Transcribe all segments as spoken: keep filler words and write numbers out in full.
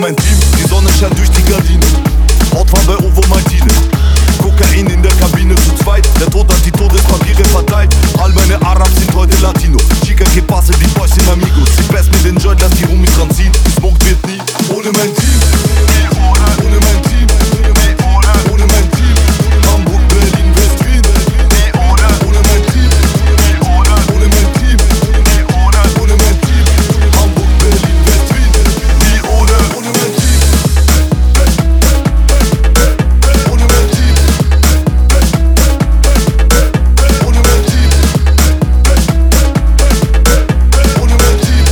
mein Team. Die Sonne scheint durch die Gardine. Hautfarbe Ovo Martine. Kokain in der Kabine zu zweit. Der Tod hat die Todespapiere verteilt. All meine Arabs sind heute Latino. Chica que pase, die Boys sind Amigos. Sie best mir den Joint, lass die Homies dran ziehen. Gesmoked wird nie ohne mein Team. Ohne mein Team. Ohne mein Team. Hamburg, Berlin, West-Wien. Ohne mein Team. Ohne mein Team. Ohne mein Team. Hamburg, Berlin, West-Wien. Ohne mein Team. Ohne mein Team. Ohne mein Team. Ohne mein Team.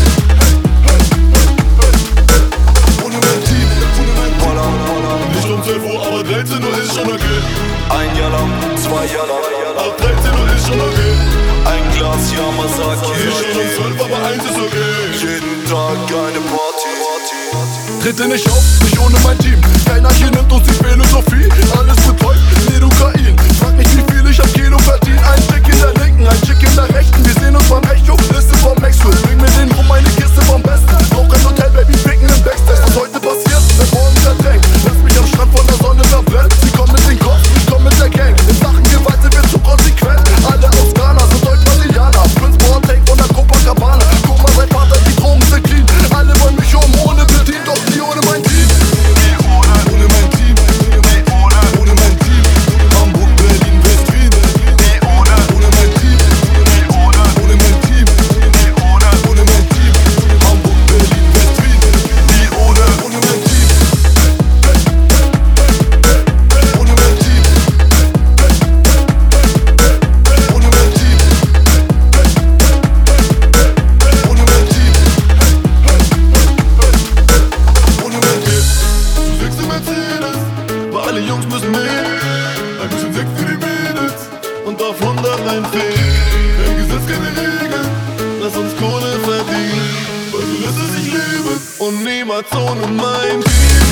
Ohne mein Team. Voila, voila. Nicht um zwölf Uhr, aber dreizehn Uhr ist schon okay. Ein Jahr lang, zwei Jahre lang. Ab dreizehn Uhr ist schon okay. Ein Glas Yamazaki. Ich schon um zwölf, aber eins ist okay. Jeden Tag eine Party. Trete nicht auf, nicht ohne mein Team. Keiner hier nimmt uns die Philosophie. Alles betäubt, Lidocain. Frag nicht wie viel ich am Kilo verdien. Ein Chick in der linken, ein Chick in der rechten. Wir sehen uns beim Echo, Liste vom Maxwell. Bring mir den rum, meine Kiste vom Besten. Brauch ein Hotel, Baby, ficken im Backstage. Was heute passiert, wird morgen verdrängt. Lass mich am Strand von der Sonne verbrennen. Sie kommen mit den Kopf, ich komm mit der Gang. In Sachen Gewalt sind wir zu konsequent. Alle aus Ghana sind Deutsch-Brasilianer. Prince Boateng von der Copacabana. Guck mal, sein Vater, die Drogen sind clean. Alle wollen mich um, ohne Bedien, doch nie ohne mein Team. Ohne mein Team. Ohne mein Team. Hamburg, Berlin, West-Wien. Ohne mein Team. Ohne mein Team. Ohne mein Team. Hamburg, Berlin, West-Wien. Ohne mein Team. Ohne mein Team. Ohne mein Team. Ohne mein Team. Ohne mein Team. Du sechst im Mercedes, weil alle Jungs müssen mit. Ein bisschen Sex für die Mädels und auf hundert reinfehlen. Kein Gesetz, keine Regeln, lass uns Kohle verdienen. Weil du lässt es sich leben und niemals ohne mein Team.